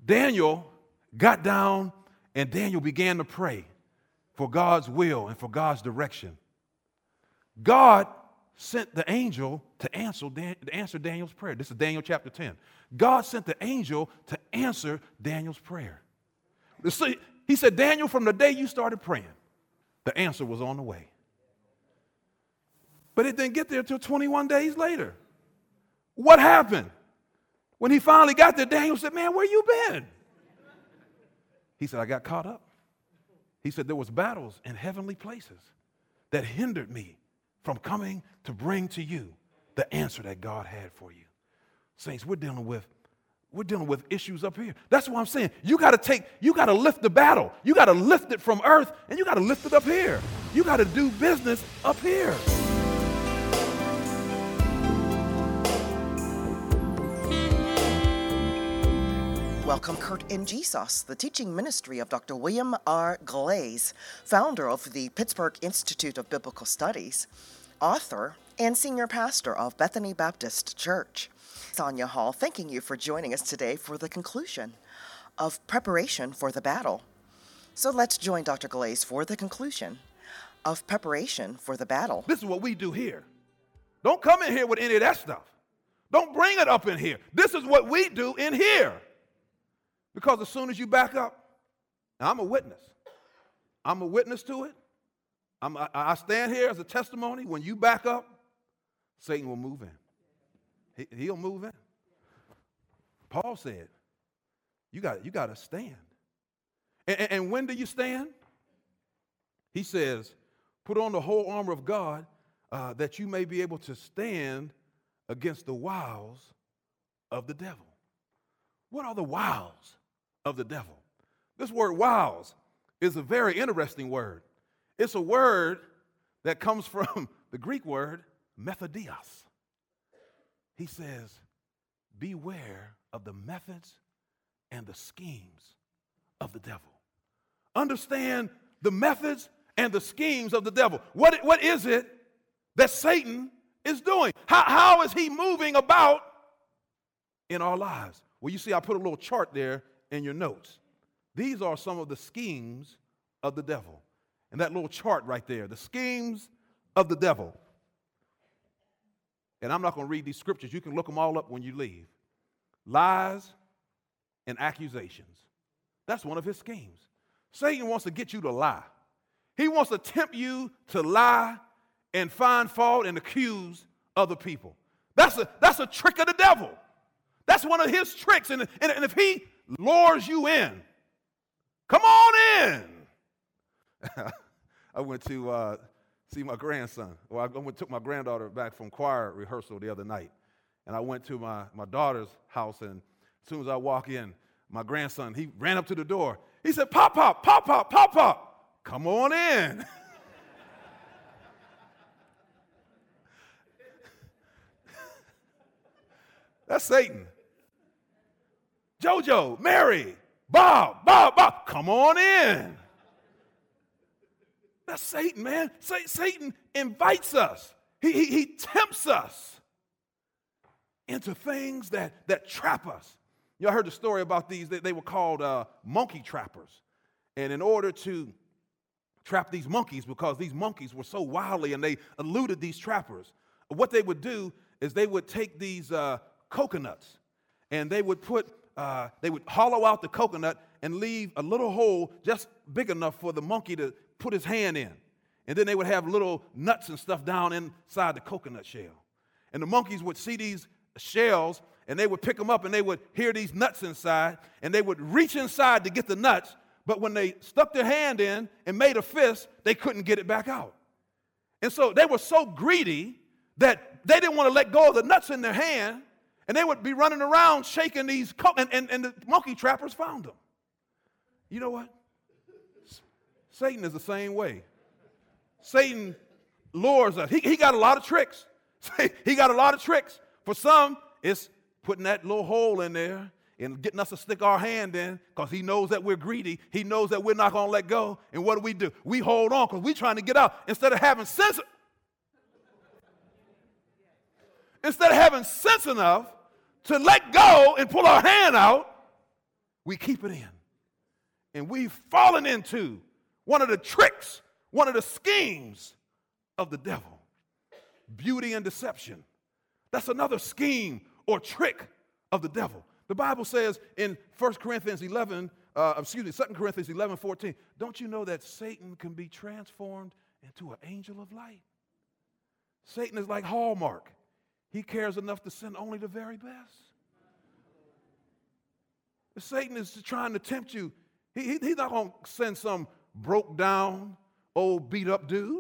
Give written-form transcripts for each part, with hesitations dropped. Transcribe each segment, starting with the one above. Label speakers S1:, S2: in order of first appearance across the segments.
S1: Daniel got down and Daniel began to pray for God's will and for God's direction. God sent the angel to answer Daniel's prayer. This is Daniel chapter 10. God sent the angel to answer Daniel's prayer. He said, Daniel, from the day you started praying, the answer was on the way. But it didn't get there until 21 days later. What happened? When he finally got there, Daniel said, man, where you been? He said, I got caught up. He said, there was battles in heavenly places that hindered me from coming to bring to you the answer that God had for you. Saints, we're dealing with issues up here. That's what I'm saying. You got to lift the battle. You got to lift it from earth, and you got to lift it up here. You got to do business up here.
S2: Welcome, Kurt in Jesus, the teaching ministry of Dr. William R. Glaze, founder of the Pittsburgh Institute of Biblical Studies, author, and senior pastor of Bethany Baptist Church. Sonia Hall, thanking you for joining us today for the conclusion of preparation for the battle. So let's join Dr. Glaze for the conclusion of preparation for the battle.
S1: This is what we do here. Don't come in here with any of that stuff. Don't bring it up in here. This is what we do in here. Because as soon as you back up, now I'm a witness. I'm a witness to it. I stand here as a testimony. When you back up, Satan will move in. He'll move in. Paul said, you got to stand. And when do you stand? He says, put on the whole armor of God that you may be able to stand against the wiles of the devil. What are the wiles of the devil? This word wiles is a very interesting word. It's a word that comes from the Greek word methodios. He says, beware of the methods and the schemes of the devil. Understand the methods and the schemes of the devil. What is it that Satan is doing? How is he moving about in our lives? Well, you see, I put a little chart there in your notes. These are some of the schemes of the devil. And that little chart right there, the schemes of the devil. And I'm not going to read these scriptures. You can look them all up when you leave. Lies and accusations. That's one of his schemes. Satan wants to get you to lie. He wants to tempt you to lie and find fault and accuse other people. That's a trick of the devil. That's one of his tricks. And if he lures you in, come on in. I went to see my grandson. Well, took my granddaughter back from choir rehearsal the other night. And I went to my daughter's house, and as soon as I walk in, my grandson, he ran up to the door. He said, Pop, Pop, Pop, Pop, Pop, Pop, come on in. That's Satan. Jojo, Mary, Bob, come on in. That's Satan, man. Satan invites us. He tempts us into things that trap us. You know, I heard the story about these. They were called monkey trappers. And in order to trap these monkeys, because these monkeys were so wily and they eluded these trappers, what they would do is they would take these coconuts and they would hollow out the coconut and leave a little hole just big enough for the monkey to put his hand in. And then they would have little nuts and stuff down inside the coconut shell. And the monkeys would see these shells and they would pick them up and they would hear these nuts inside and they would reach inside to get the nuts, but when they stuck their hand in and made a fist, they couldn't get it back out. And so they were so greedy that they didn't want to let go of the nuts in their hand, and they would be running around shaking these and the monkey trappers found them. You know what? Satan is the same way. Satan lures us. He got a lot of tricks. He got a lot of tricks. For some, it's putting that little hole in there and getting us to stick our hand in because he knows that we're greedy. He knows that we're not going to let go. And what do? We hold on because we're trying to get out. Instead of having sense enough to let go and pull our hand out, we keep it in. And we've fallen into one of the tricks, one of the schemes of the devil. Beauty and deception. That's another scheme or trick of the devil. The Bible says in 2 Corinthians 11:14, don't you know that Satan can be transformed into an angel of light? Satan is like Hallmark. He cares enough to send only the very best. If Satan is trying to tempt you, he's not going to send some broke down, old beat up dude.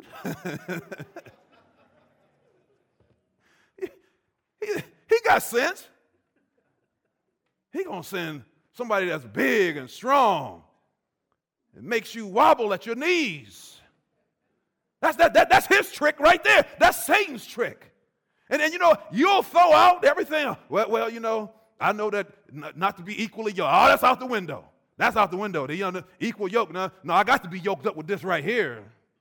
S1: he got sense. He's going to send somebody that's big and strong. It makes you wobble at your knees. That's his trick right there. That's Satan's trick. And then, you'll throw out everything. Well, I know that not to be equally yoked. Oh, that's out the window. That's out the window. The equal yoke. No, I got to be yoked up with this right here.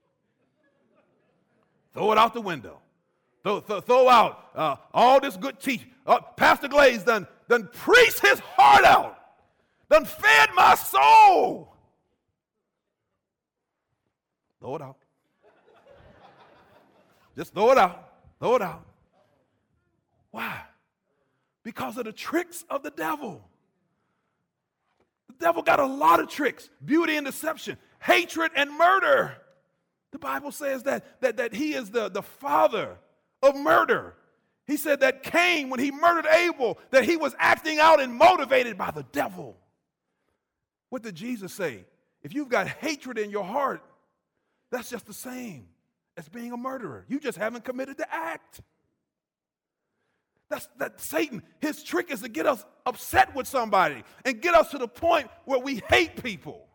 S1: Throw it out the window. Throw out all this good teaching. Pastor Glaze done preached his heart out. Done fed my soul. Throw it out. Just throw it out. Throw it out. Why? Because of the tricks of the devil. The devil got a lot of tricks. Beauty and deception. Hatred and murder. The Bible says that he is the father of murder. He said that Cain, when he murdered Abel, that he was acting out and motivated by the devil. What did Jesus say? If you've got hatred in your heart, that's just the same as being a murderer. You just haven't committed the act. That Satan, his trick is to get us upset with somebody and get us to the point where we hate people.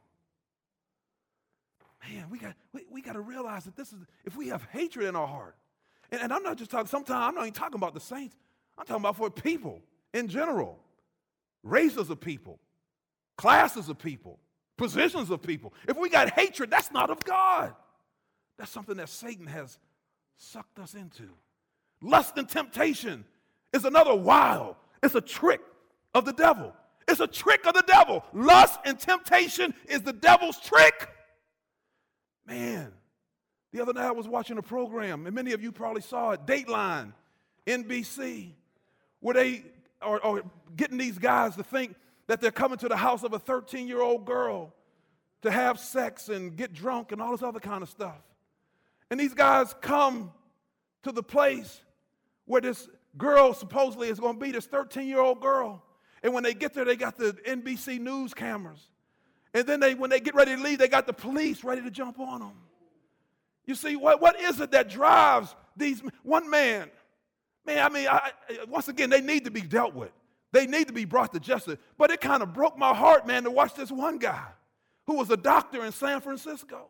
S1: Man, we got to realize that this is, if we have hatred in our heart, and I'm not just talking, sometimes I'm not even talking about the saints. I'm talking about for people in general, races of people, classes of people, positions of people. If we got hatred, that's not of God. That's something that Satan has sucked us into. Lust and temptation is another wild. It's a trick of the devil. It's a trick of the devil. Lust and temptation is the devil's trick. Man, the other night I was watching a program, and many of you probably saw it, Dateline, NBC, where they are getting these guys to think that they're coming to the house of a 13-year-old girl to have sex and get drunk and all this other kind of stuff. And these guys come to the place where this girl supposedly is going to be this 13-year-old girl. And when they get there, they got the NBC News cameras. And then when they get ready to leave, they got the police ready to jump on them. You see, what is it that drives these, one man, once again, they need to be dealt with. They need to be brought to justice. But it kind of broke my heart, man, to watch this one guy who was a doctor in San Francisco.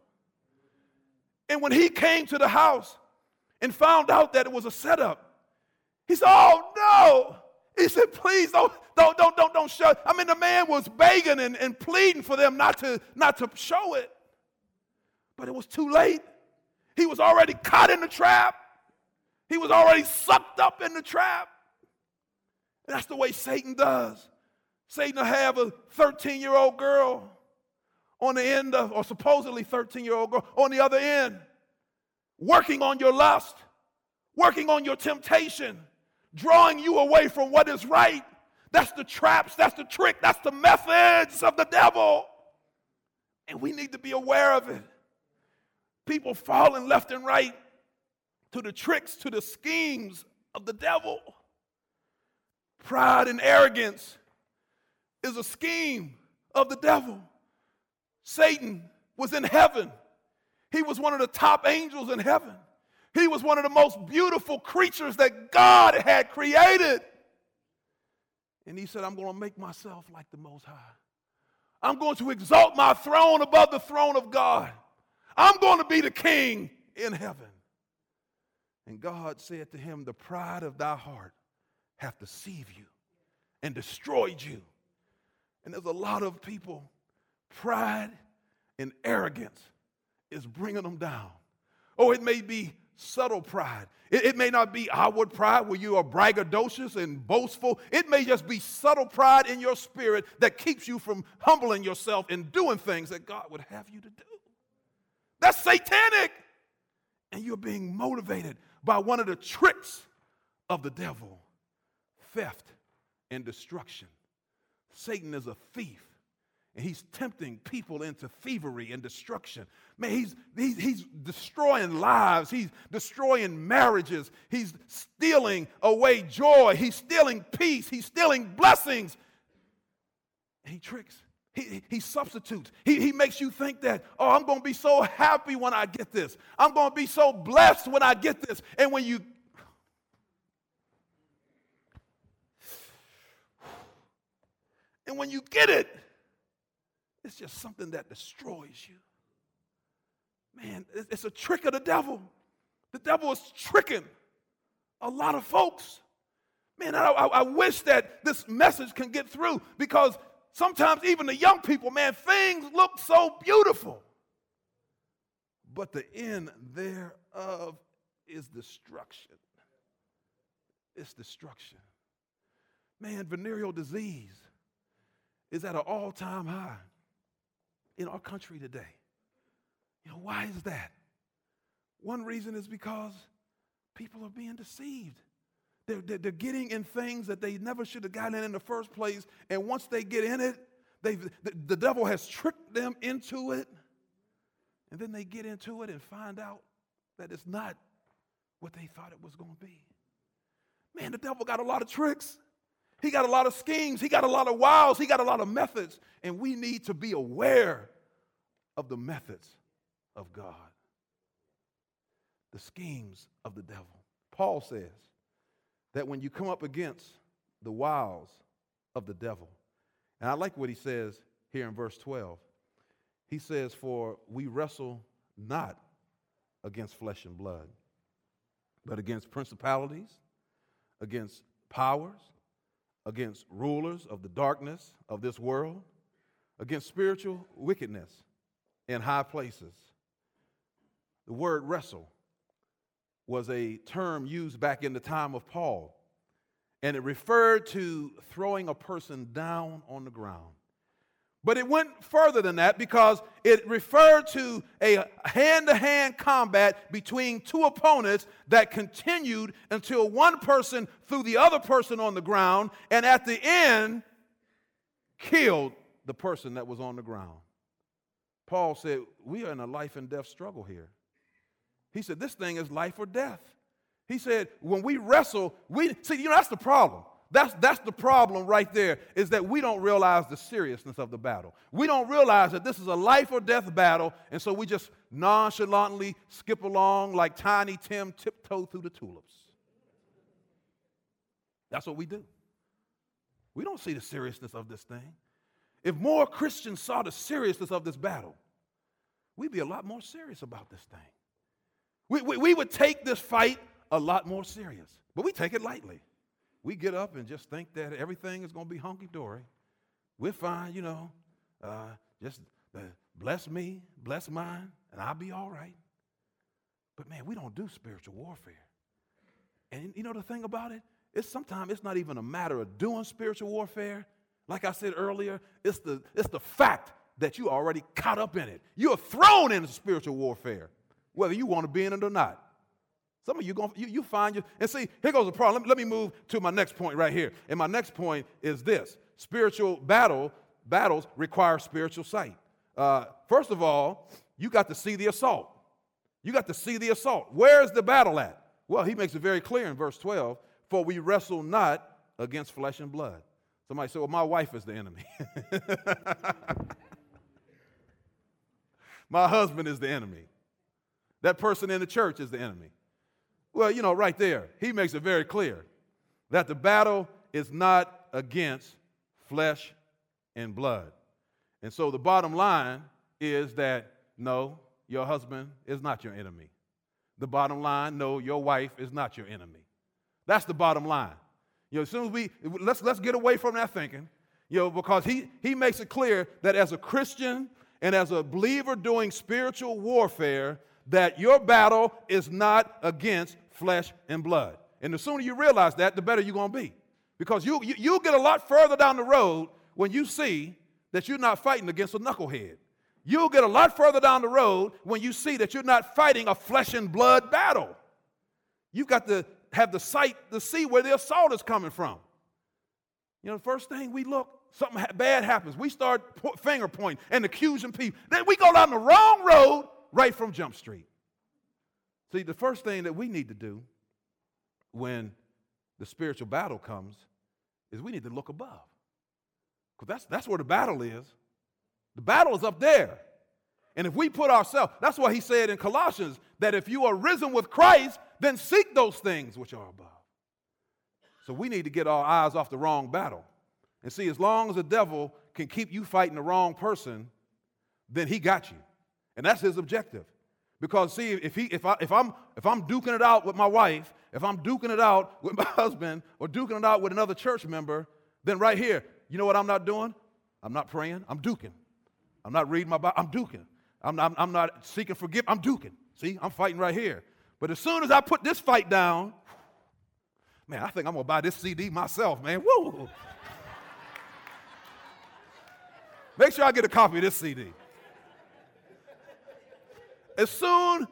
S1: And when he came to the house and found out that it was a setup, he said, oh, no. He said, please don't show. The man was begging and pleading for them not to show it. But it was too late. He was already caught in the trap. He was already sucked up in the trap. And that's the way Satan does. Satan will have a 13-year-old girl on the end of, or supposedly 13-year-old girl on the other end, working on your lust, working on your temptation, drawing you away from what is right. That's the traps, that's the trick, that's the methods of the devil. And we need to be aware of it. People falling left and right to the tricks, to the schemes of the devil. Pride and arrogance is a scheme of the devil. Satan was in heaven. He was one of the top angels in heaven. He was one of the most beautiful creatures that God had created. And he said, I'm going to make myself like the Most High. I'm going to exalt my throne above the throne of God. I'm going to be the king in heaven. And God said to him, the pride of thy heart hath deceived you and destroyed you. And there's a lot of people, pride and arrogance is bringing them down. Oh, it may be subtle pride. It may not be outward pride where you are braggadocious and boastful. It may just be subtle pride in your spirit that keeps you from humbling yourself and doing things that God would have you to do. That's satanic. And you're being motivated by one of the tricks of the devil, theft and destruction. Satan is a thief, and he's tempting people into thievery and destruction. Man, he's destroying lives. He's destroying marriages. He's stealing away joy. He's stealing peace. He's stealing blessings. And he tricks. He substitutes. He makes you think that, oh, I'm going to be so happy when I get this. I'm going to be so blessed when I get this. And when you get it, it's just something that destroys you. Man, it's a trick of the devil. The devil is tricking a lot of folks. Man, I wish that this message can get through, because sometimes even the young people, man, things look so beautiful. But the end thereof is destruction. It's destruction. Man, venereal disease is at an all-time high in our country today. You know, why is that? One reason is because people are being deceived. They're getting in things that they never should have gotten in the first place, and once they get in it, the devil has tricked them into it, and then they get into it and find out that it's not what they thought it was going to be. Man, the devil got a lot of tricks. He got a lot of schemes. He got a lot of wiles. He got a lot of methods. And we need to be aware of the methods of God, the schemes of the devil. Paul says that when you come up against the wiles of the devil, and I like what he says here in verse 12. He says, for we wrestle not against flesh and blood, but against principalities, against powers, against rulers of the darkness of this world, against spiritual wickedness in high places. The word wrestle was a term used back in the time of Paul, and it referred to throwing a person down on the ground. But it went further than that, because it referred to a hand-to-hand combat between two opponents that continued until one person threw the other person on the ground, and at the end killed the person that was on the ground. Paul said, we are in a life and death struggle here. He said, this thing is life or death. He said, when we wrestle, that's the problem. That's the problem right there, is that we don't realize the seriousness of the battle. We don't realize that this is a life or death battle, and so we just nonchalantly skip along like Tiny Tim tiptoe through the tulips. That's what we do. We don't see the seriousness of this thing. If more Christians saw the seriousness of this battle, we'd be a lot more serious about this thing. We would take this fight a lot more serious, but we take it lightly. We get up and just think that everything is going to be hunky-dory. We're fine, just bless me, bless mine, and I'll be all right. But, man, we don't do spiritual warfare. And you know the thing about it? Sometimes it's not even a matter of doing spiritual warfare. Like I said earlier, it's the fact that you already caught up in it. You're thrown into spiritual warfare, whether you want to be in it or not. Some of you find you, and see, here goes the problem. Let me move to my next point right here. And my next point is this: spiritual battles require spiritual sight. First of all, you got to see the assault. You got to see the assault. Where is the battle at? Well, he makes it very clear in verse 12. For we wrestle not against flesh and blood. Somebody said, well, my wife is the enemy. My husband is the enemy. That person in the church is the enemy. Well, right there, he makes it very clear that the battle is not against flesh and blood. And so the bottom line is that, no, your husband is not your enemy. The bottom line, no, your wife is not your enemy. That's the bottom line. As soon as let's get away from that thinking, because he makes it clear that as a Christian and as a believer doing spiritual warfare, that your battle is not against flesh and blood. And the sooner you realize that, the better you're going to be. Because you'll get a lot further down the road when you see that you're not fighting against a knucklehead. You'll get a lot further down the road when you see that you're not fighting a flesh and blood battle. You've got to have the sight to see where the assault is coming from. You know, the first thing we look, something bad happens. We start finger pointing and accusing people. Then we go down the wrong road right from Jump Street. See, the first thing that we need to do when the spiritual battle comes is we need to look above. Because that's where the battle is. The battle is up there. And if we put ourselves, that's why he said in Colossians that if you are risen with Christ, then seek those things which are above. So we need to get our eyes off the wrong battle. And see, as long as the devil can keep you fighting the wrong person, then he got you. And that's his objective. Because see, if I'm duking it out with my wife, if I'm duking it out with my husband, or duking it out with another church member, then right here, you know what I'm not doing? I'm not praying. I'm duking. I'm not reading my Bible. I'm duking. I'm not seeking forgiveness. I'm duking. See, I'm fighting right here. But as soon as I put this fight down, man, I think I'm going to buy this CD myself, man. Woo! Make sure I get a copy of this CD. As soon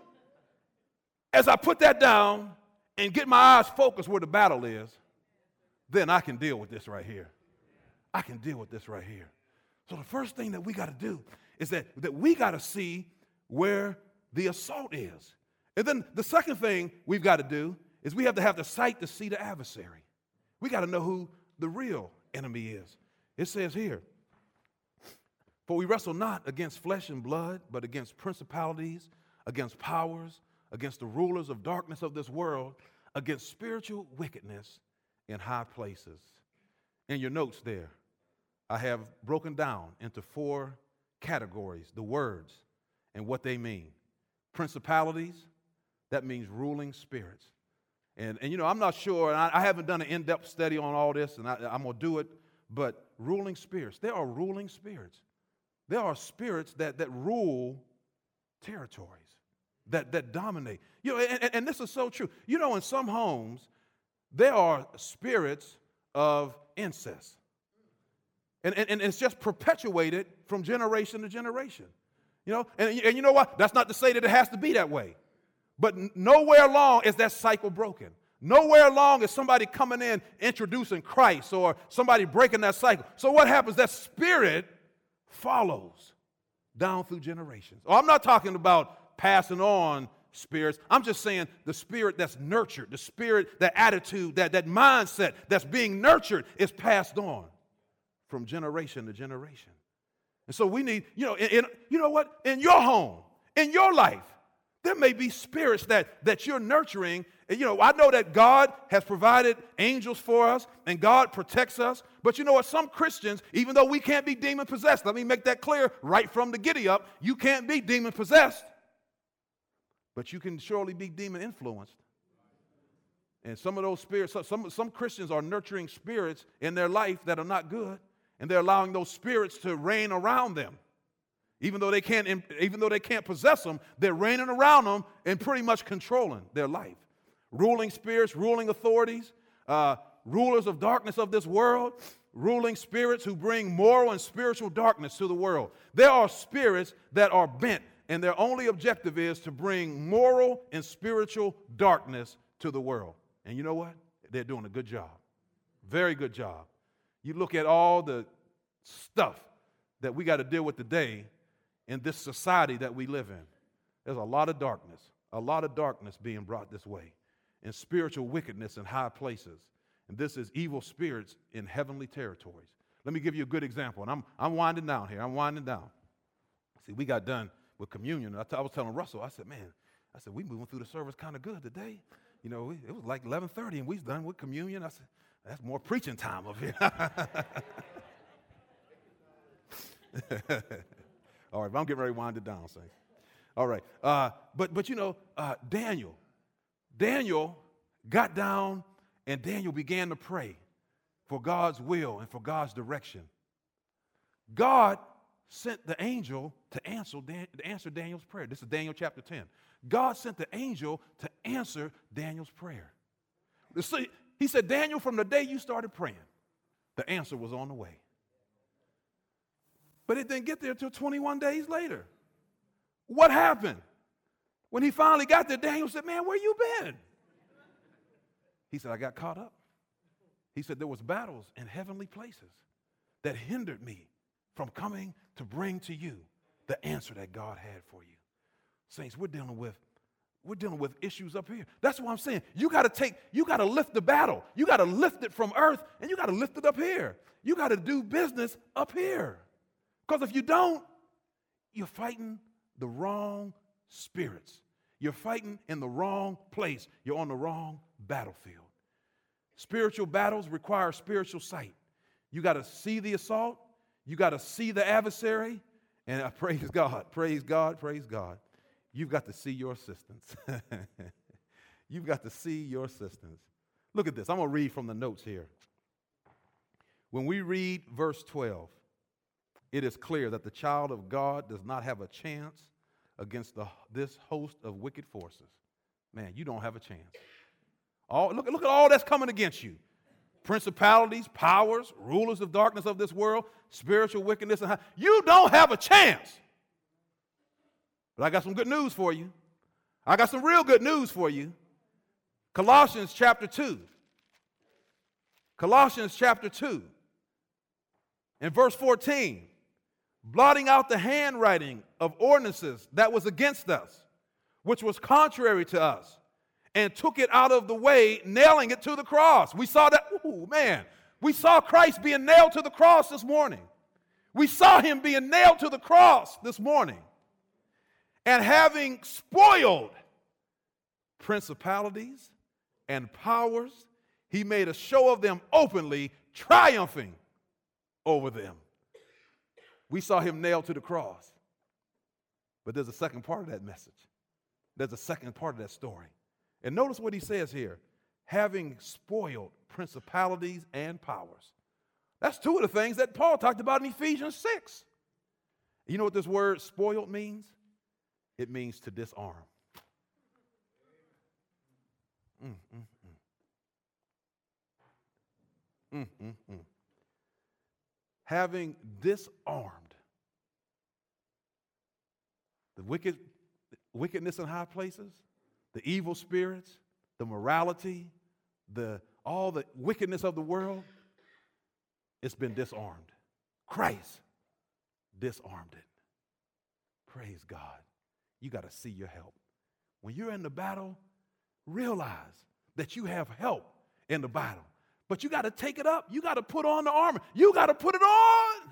S1: as I put that down and get my eyes focused where the battle is, then I can deal with this right here. I can deal with this right here. So the first thing that we got to do is that we got to see where the assault is. And then the second thing we've got to do is we have to have the sight to see the adversary. We got to know who the real enemy is. It says here, for we wrestle not against flesh and blood, but against principalities, against powers, against the rulers of darkness of this world, against spiritual wickedness in high places. In your notes there, I have broken down into 4 categories, the words and what they mean. Principalities, that means ruling spirits. And you know, I'm not sure, and I haven't done an in-depth study on all this, and I'm going to do it, but ruling spirits, there are ruling spirits. There are spirits that rule territories, that dominate. You know, and this is so true. You know, in some homes, there are spirits of incest. And it's just perpetuated from generation to generation. You know, and you know what? That's not to say that it has to be that way. But nowhere along is that cycle broken. Nowhere along is somebody coming in introducing Christ or somebody breaking that cycle. So what happens? That spirit follows down through generations. Oh, I'm not talking about passing on spirits. I'm just saying the spirit that's nurtured, the spirit, that attitude, that mindset that's being nurtured is passed on from generation to generation. And so we need, you know what? In your home, in your life, there may be spirits that you're nurturing. And, you know, I know that God has provided angels for us and God protects us. But you know what? Some Christians, even though we can't be demon possessed, let me make that clear right from the giddy up, you can't be demon possessed. But you can surely be demon influenced. And some of those spirits, some Christians are nurturing spirits in their life that are not good. And they're allowing those spirits to reign around them. Even though they can't possess them, they're reigning around them and pretty much controlling their life. Ruling spirits, ruling authorities, rulers of darkness of this world, ruling spirits who bring moral and spiritual darkness to the world. There are spirits that are bent, and their only objective is to bring moral and spiritual darkness to the world. And you know what? They're doing a good job. Very good job. You look at all the stuff that we got to deal with today in this society that we live in. There's a lot of darkness being brought this way, and spiritual wickedness in high places. And this is evil spirits in heavenly territories. Let me give you a good example, and I'm winding down here. I'm winding down. See, we got done with communion. I was telling Russell, I said, we moving through the service kind of good today. You know, it was like 11:30, and we was done with communion. I said, that's more preaching time up here. All right, but I'm getting ready to wind it down, saints. All right, but you know, Daniel got down and Daniel began to pray for God's will and for God's direction. God sent the angel to answer Daniel's prayer. This is Daniel chapter 10. God sent the angel to answer Daniel's prayer. He said, Daniel, from the day you started praying, the answer was on the way. But it didn't get there until 21 days later. What happened? When he finally got there, Daniel said, man, where you been? He said, I got caught up. He said, there was battles in heavenly places that hindered me from coming to bring to you the answer that God had for you. Saints, we're dealing with issues up here. That's what I'm saying. You got to lift the battle. You got to lift it from earth, and you got to lift it up here. You got to do business up here. Because if you don't, you're fighting the wrong spirits. You're fighting in the wrong place. You're on the wrong battlefield. Spiritual battles require spiritual sight. You got to see the assault. You got to see the adversary. And I praise God, praise God, praise God. You've got to see your assistance. You've got to see your assistance. Look at this. I'm going to read from the notes here. When we read verse 12, it is clear that the child of God does not have a chance against this host of wicked forces. Man, you don't have a chance. Look at all that's coming against you. Principalities, powers, rulers of darkness of this world, spiritual wickedness. You don't have a chance. But I got some good news for you. I got some real good news for you. Colossians chapter 2. Colossians chapter 2. And verse 14. Blotting out the handwriting of ordinances that was against us, which was contrary to us, and took it out of the way, nailing it to the cross. We saw that, we saw Christ being nailed to the cross this morning. We saw him being nailed to the cross this morning. And having spoiled principalities and powers, he made a show of them openly, triumphing over them. We saw him nailed to the cross. But there's a second part of that message. There's a second part of that story. And notice what he says here. Having spoiled principalities and powers. That's two of the things that Paul talked about in Ephesians 6. You know what this word spoiled means? It means to disarm. Having disarmed the wickedness in high places, the evil spirits, the morality, all the wickedness of the world, it's been disarmed. Christ disarmed it. Praise God. You got to see your help. When you're in the battle, realize that you have help in the battle. But you got to take it up. You got to put on the armor. You got to put it on.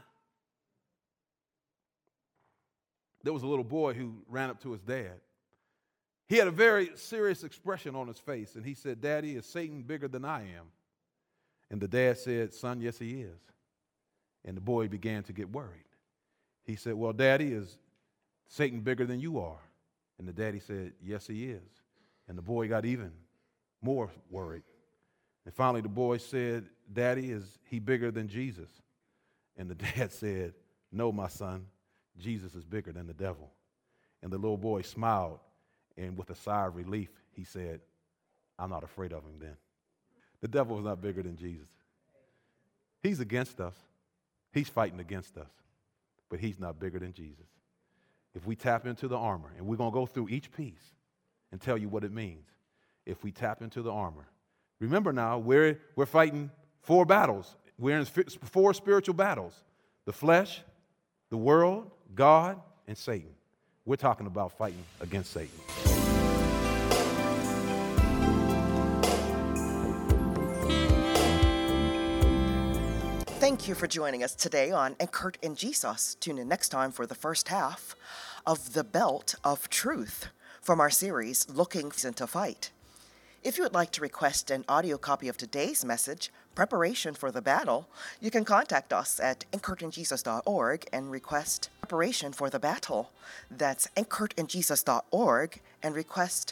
S1: There was a little boy who ran up to his dad. He had a very serious expression on his face, and he said, Daddy, is Satan bigger than I am? And the dad said, Son, yes, he is. And the boy began to get worried. He said, well, Daddy, is Satan bigger than you are? And the daddy said, yes, he is. And the boy got even more worried. And finally the boy said, Daddy, is he bigger than Jesus? And the dad said, no, my son, Jesus is bigger than the devil. And the little boy smiled, and with a sigh of relief, he said, I'm not afraid of him then. The devil is not bigger than Jesus. He's against us. He's fighting against us. But he's not bigger than Jesus. If we tap into the armor, and we're going to go through each piece and tell you what it means. If we tap into the armor. Remember now, we're fighting 4 battles. We're in 4 spiritual battles. The flesh, the world, God, and Satan. We're talking about fighting against Satan.
S2: Thank you for joining us today on Kurt and Jesus. Tune in next time for the first half of The Belt of Truth from our series, Looking to Fight. If you would like to request an audio copy of today's message, Preparation for the Battle, you can contact us at anchoredinjesus.org and request Preparation for the Battle. That's anchoredinjesus.org and request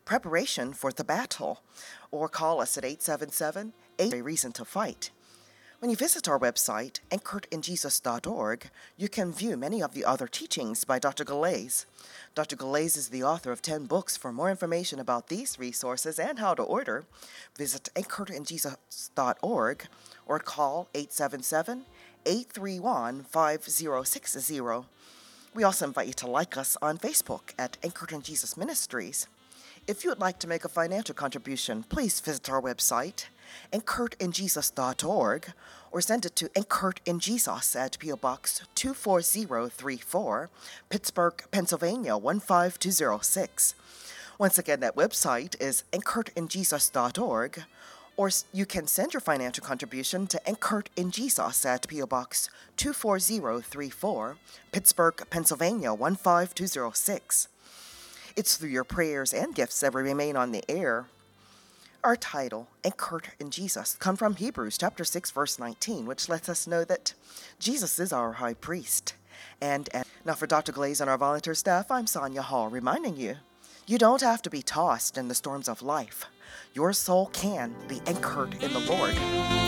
S2: Preparation for the Battle. Or call us at 877-8 Reason to Fight. When you visit our website, anchoredinjesus.org, you can view many of the other teachings by Dr. Galais. Dr. Galais is the author of 10 books. For more information about these resources and how to order, visit anchoredinjesus.org or call 877-831-5060. We also invite you to like us on Facebook at Anchored in Jesus Ministries. If you would like to make a financial contribution, please visit our website, anchoredinjesus.org, or send it to Anchored in Jesus at P.O. Box 24034, Pittsburgh, Pennsylvania 15206. Once again, that website is anchoredinjesus.org, or you can send your financial contribution to Anchored in Jesus at P.O. Box 24034, Pittsburgh, Pennsylvania 15206. It's through your prayers and gifts that we remain on the air. Our title, Anchored in Jesus, comes from Hebrews chapter 6, verse 19, which lets us know that Jesus is our high priest. And now for Dr. Galais and our volunteer staff, I'm Sonia Hall, reminding you, you don't have to be tossed in the storms of life. Your soul can be anchored in the Lord.